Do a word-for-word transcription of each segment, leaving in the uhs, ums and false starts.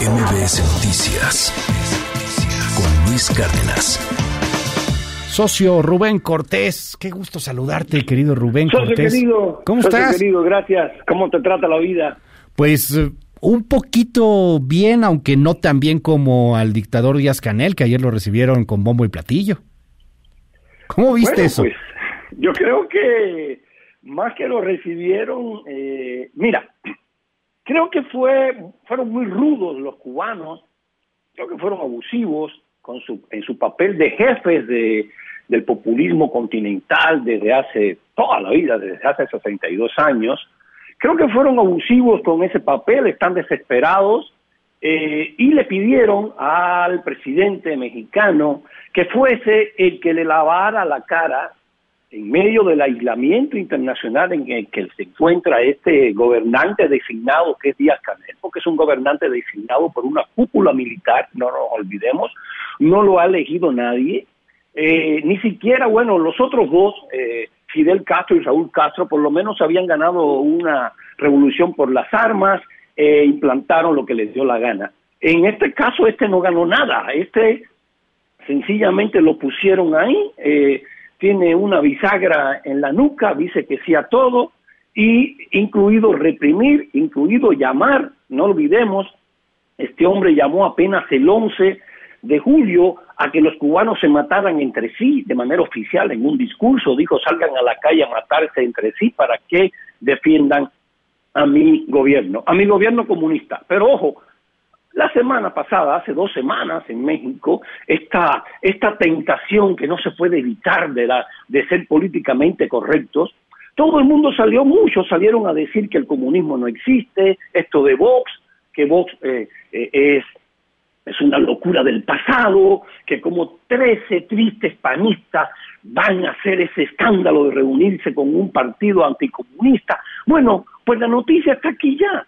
M B S Noticias con Luis Cárdenas. Socio Rubén Cortés, qué gusto saludarte, querido Rubén Socio Cortés. Querido, ¿Cómo socio estás? Querido, gracias. ¿Cómo te trata la vida? Pues uh, un poquito bien, aunque no tan bien como al dictador Díaz-Canel, que ayer lo recibieron con bombo y platillo. ¿Cómo viste bueno, eso? Pues, yo creo que más que lo recibieron, eh, mira, creo que fue fueron muy rudos los cubanos, creo que fueron abusivos con su en su papel de jefes de del populismo continental desde hace toda la vida, desde hace sesenta y dos años. Creo que fueron abusivos con ese papel, están desesperados eh, y le pidieron al presidente mexicano que fuese el que le lavara la cara en medio del aislamiento internacional en el que se encuentra este gobernante designado que es Díaz-Canel, porque es un gobernante designado por una cúpula militar, no nos olvidemos, no lo ha elegido nadie, eh, ni siquiera, bueno, los otros dos, eh, Fidel Castro y Raúl Castro, por lo menos habían ganado una revolución por las armas, eh, implantaron lo que les dio la gana. En este caso, este no ganó nada, este sencillamente lo pusieron ahí, eh, tiene una bisagra en la nuca, dice que sí a todo, y incluido reprimir, incluido llamar, no olvidemos, este hombre llamó apenas el once de julio a que los cubanos se mataran entre sí de manera oficial en un discurso, dijo salgan a la calle a matarse entre sí para que defiendan a mi gobierno, a mi gobierno comunista. Pero ojo, la semana pasada, hace dos semanas en México, esta, esta tentación que no se puede evitar de, la, de ser políticamente correctos, todo el mundo salió, muchos salieron a decir que el comunismo no existe, esto de Vox, que Vox eh, eh, es, es una locura del pasado, que como trece tristes panistas van a hacer ese escándalo de reunirse con un partido anticomunista. Bueno, pues la noticia está aquí ya.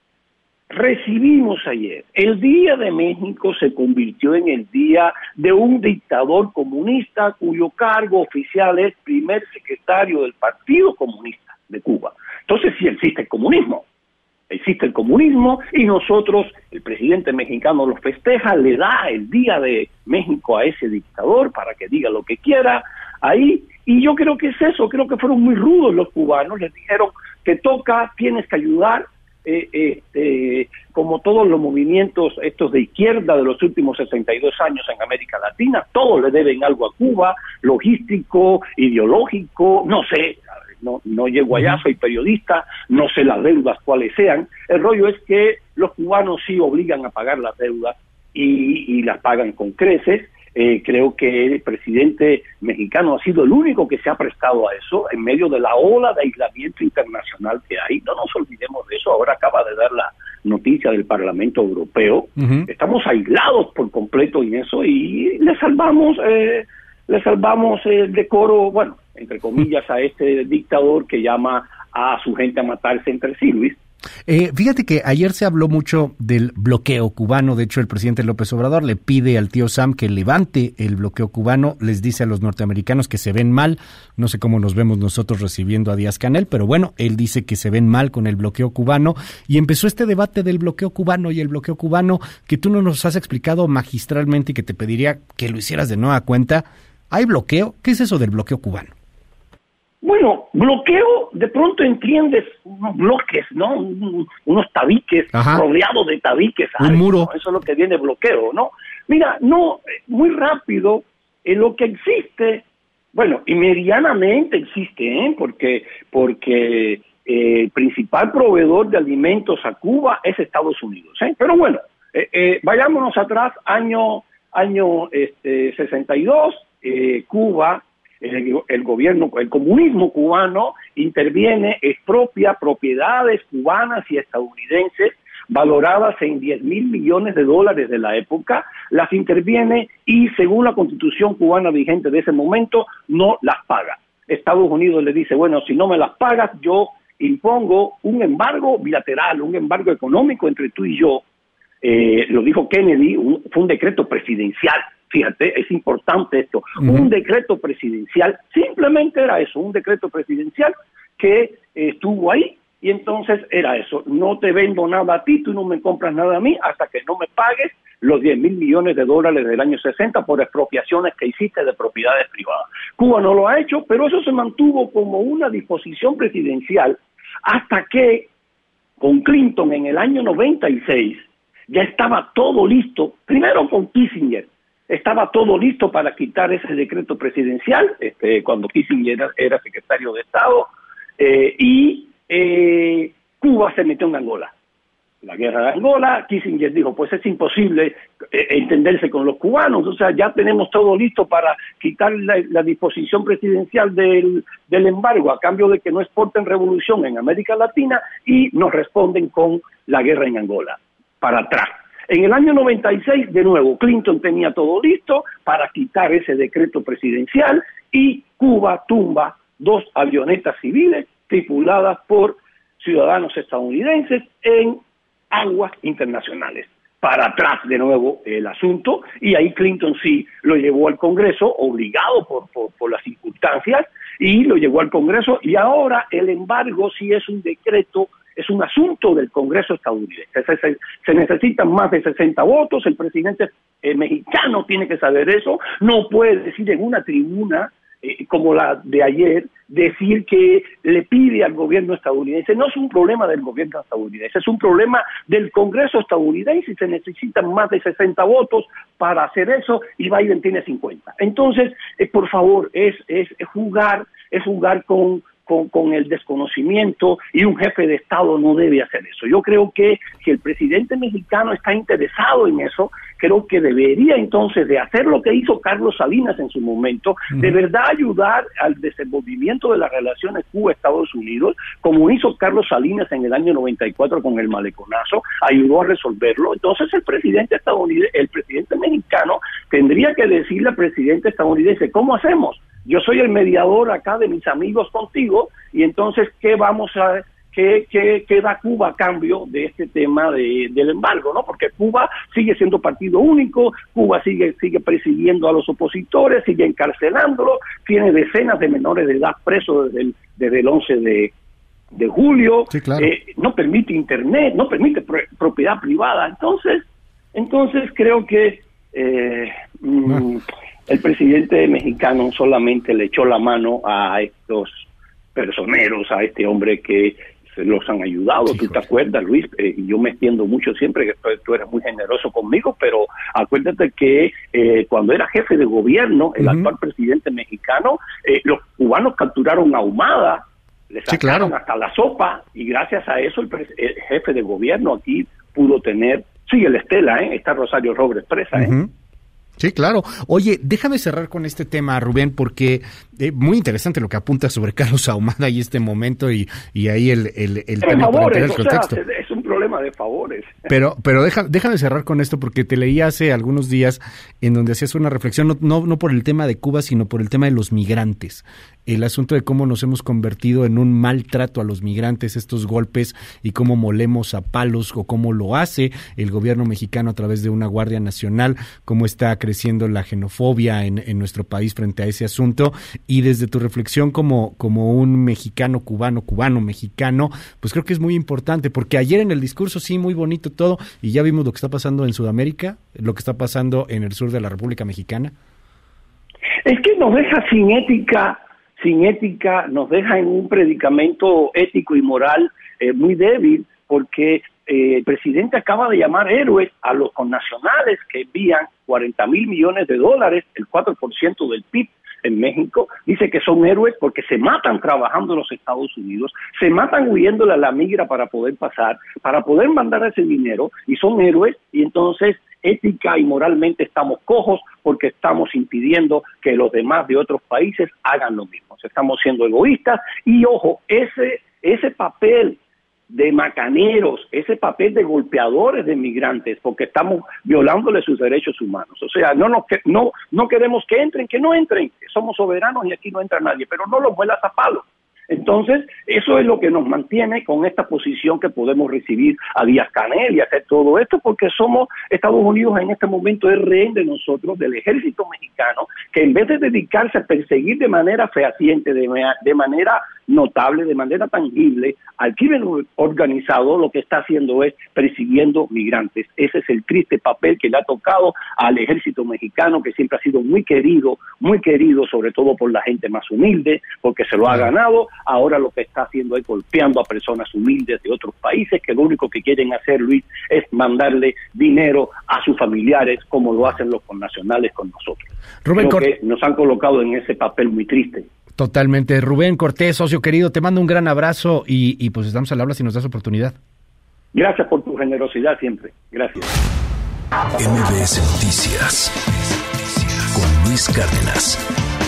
Recibimos ayer, el Día de México se convirtió en el día de un dictador comunista cuyo cargo oficial es primer secretario del Partido Comunista de Cuba. Entonces sí existe el comunismo, existe el comunismo y nosotros, el presidente mexicano lo festeja, le da el Día de México a ese dictador para que diga lo que quiera ahí, y yo creo que es eso, creo que fueron muy rudos los cubanos, les dijeron que toca, tienes que ayudar. Eh, eh, eh, como todos los movimientos estos de izquierda de los últimos sesenta y dos años en América Latina, todos le deben algo a Cuba, logístico, ideológico, no sé, no, no llego allá, soy periodista, no sé las deudas cuáles sean, el rollo es que los cubanos sí obligan a pagar las deudas y, y las pagan con creces. Eh, creo que el presidente mexicano ha sido el único que se ha prestado a eso en medio de la ola de aislamiento internacional que hay. No nos olvidemos de eso. Ahora acaba de dar la noticia del Parlamento Europeo. Uh-huh. Estamos aislados por completo en eso y le salvamos, eh, le salvamos el decoro, bueno, entre comillas, a este dictador que llama a su gente a matarse entre sí, Luis. Eh, fíjate que ayer se habló mucho del bloqueo cubano. De hecho, el presidente López Obrador le pide al tío Sam que levante el bloqueo cubano. Les dice a los norteamericanos que se ven mal. No sé cómo nos vemos nosotros recibiendo a Díaz-Canel, pero bueno, él dice que se ven mal con el bloqueo cubano. Y empezó este debate del bloqueo cubano y el bloqueo cubano que tú no nos has explicado magistralmente y que te pediría que lo hicieras de nueva cuenta. ¿Hay bloqueo? ¿Qué es eso del bloqueo cubano? Bueno, bloqueo, de pronto entiendes unos bloques, ¿no? Unos tabiques, Ajá. rodeados de tabiques. Un algo, muro. ¿no? Eso es lo que viene bloqueo, ¿no? Mira, no, muy rápido, en lo que existe, bueno, y medianamente existe, ¿eh? Porque, porque eh, el principal proveedor de alimentos a Cuba es Estados Unidos, ¿eh? Pero bueno, eh, eh, vayámonos atrás, año, año este, sesenta y dos, eh, Cuba... El, el gobierno, el comunismo cubano interviene, expropia propiedades cubanas y estadounidenses valoradas en diez mil millones de dólares de la época, las interviene y según la constitución cubana vigente de ese momento no las paga. Estados Unidos le dice, bueno, si no me las pagas, yo impongo un embargo bilateral, un embargo económico entre tú y yo. Eh, lo dijo Kennedy, un, fue un decreto presidencial. Fíjate, es importante esto. Uh-huh. Un decreto presidencial, simplemente era eso, un decreto presidencial que eh, estuvo ahí y entonces era eso, no te vendo nada a ti, tú no me compras nada a mí hasta que no me pagues los diez mil millones de dólares del año sesenta por expropiaciones que hiciste de propiedades privadas. Cuba no lo ha hecho, pero eso se mantuvo como una disposición presidencial hasta que con Clinton en el año noventa y seis ya estaba todo listo, primero con Kissinger, estaba todo listo para quitar ese decreto presidencial, este, cuando Kissinger era, era secretario de Estado, eh, y eh, Cuba se metió en Angola. La guerra de Angola, Kissinger dijo, pues es imposible eh, entenderse con los cubanos, o sea, ya tenemos todo listo para quitar la, la disposición presidencial del, del embargo a cambio de que no exporten revolución en América Latina, y nos responden con la guerra en Angola, para atrás. En el año noventa y seis, de nuevo, Clinton tenía todo listo para quitar ese decreto presidencial y Cuba tumba dos avionetas civiles tripuladas por ciudadanos estadounidenses en aguas internacionales. Para atrás de nuevo el asunto, y ahí Clinton sí lo llevó al Congreso, obligado por, por, por las circunstancias, y lo llevó al Congreso, y ahora el embargo sí es un decreto, es un asunto del Congreso estadounidense. Se, se, se necesitan más de sesenta votos, el presidente eh, mexicano tiene que saber eso, no puede decir en una tribuna eh, como la de ayer, decir que le pide al gobierno estadounidense. No es un problema del gobierno estadounidense, es un problema del Congreso estadounidense, y se necesitan más de sesenta votos para hacer eso, y Biden tiene cincuenta. Entonces, eh, por favor, es, es, es jugar, es jugar con Con, con el desconocimiento, y un jefe de Estado no debe hacer eso. Yo creo que si el presidente mexicano está interesado en eso, creo que debería entonces de hacer lo que hizo Carlos Salinas en su momento, uh-huh. de verdad ayudar al desenvolvimiento de las relaciones Cuba-Estados Unidos, como hizo Carlos Salinas en el año noventa y cuatro con el maleconazo, ayudó a resolverlo. Entonces el presidente estadounidense, el presidente mexicano tendría que decirle al presidente estadounidense, ¿cómo hacemos? Yo soy el mediador acá de mis amigos contigo, y entonces, ¿qué vamos a, qué, qué, qué da Cuba a cambio de este tema de, del embargo, ¿no? Porque Cuba sigue siendo partido único, Cuba sigue, sigue persiguiendo a los opositores, sigue encarcelándolos, tiene decenas de menores de edad presos desde el, desde el once de, de julio, sí, claro. eh, no permite internet, no permite pro, propiedad privada. Entonces, entonces creo que eh, mmm, el presidente mexicano solamente le echó la mano a estos personeros, a este hombre que se los han ayudado. Sí, ¿tú te acuerdas, Luis? Eh, yo me extiendo mucho siempre, que tú, tú eres muy generoso conmigo, pero acuérdate que eh, cuando era jefe de gobierno, el uh-huh. actual presidente mexicano, eh, los cubanos capturaron a Ahumada, le sacaron sí, claro. hasta la sopa, y gracias a eso el, pre- el jefe de gobierno aquí pudo tener, sigue la estela, ¿eh? Está Rosario Robles presa, ¿eh? Uh-huh. Sí, claro. Oye, déjame cerrar con este tema, Rubén, porque eh, muy interesante lo que apunta sobre Carlos Ahumada y este momento, y, y ahí el, el, el tema favores, para el contexto. O sea, es un problema de favores. Pero, pero deja, déjame cerrar con esto, porque te leí hace algunos días en donde hacías una reflexión, no, no, no por el tema de Cuba, sino por el tema de los migrantes. El asunto de cómo nos hemos convertido en un maltrato a los migrantes, estos golpes, y cómo molemos a palos, o cómo lo hace el gobierno mexicano a través de una Guardia Nacional, cómo está creciendo la xenofobia en, en nuestro país frente a ese asunto. Y desde tu reflexión como, como un mexicano, cubano, cubano, mexicano, pues creo que es muy importante, porque ayer en el discurso sí, muy bonito todo, y ya vimos lo que está pasando en Sudamérica, lo que está pasando en el sur de la República Mexicana. Es que nos deja sin ética, sin ética, nos deja en un predicamento ético y moral eh, muy débil, porque eh, el presidente acaba de llamar héroes a los connacionales que envían cuarenta mil millones de dólares, el cuatro por ciento del P I B en México. Dice que son héroes porque se matan trabajando en los Estados Unidos, se matan huyéndole a la migra para poder pasar, para poder mandar ese dinero, y son héroes. Y entonces ética y moralmente estamos cojos, porque estamos impidiendo que los demás de otros países hagan lo mismo. Estamos siendo egoístas, y ojo, ese, ese papel de macaneros, ese papel de golpeadores de migrantes, porque estamos violándole sus derechos humanos. O sea, no, nos, no, no queremos que entren, que no entren, que somos soberanos y aquí no entra nadie, pero no los muelas a palo. Entonces, eso es lo que nos mantiene con esta posición que podemos recibir a Díaz-Canel y hacer todo esto, porque somos, Estados Unidos en este momento es rehén de nosotros, del ejército mexicano, que en vez de dedicarse a perseguir de manera fehaciente, de, de manera notable, de manera tangible, al crimen organizado, lo que está haciendo es persiguiendo migrantes. Ese es el triste papel que le ha tocado al ejército mexicano, que siempre ha sido muy querido, muy querido, sobre todo por la gente más humilde, porque se lo ha ganado. Ahora lo que está haciendo es golpeando a personas humildes de otros países, que lo único que quieren hacer, Luis, es mandarle dinero a sus familiares, como lo hacen los connacionales con nosotros. Rubén Creo Cort- que nos han colocado en ese papel muy triste. Totalmente. Rubén Cortés, socio querido, te mando un gran abrazo y, y pues estamos al habla si nos das oportunidad. Gracias por tu generosidad siempre. Gracias. M B S Noticias con Luis Cárdenas.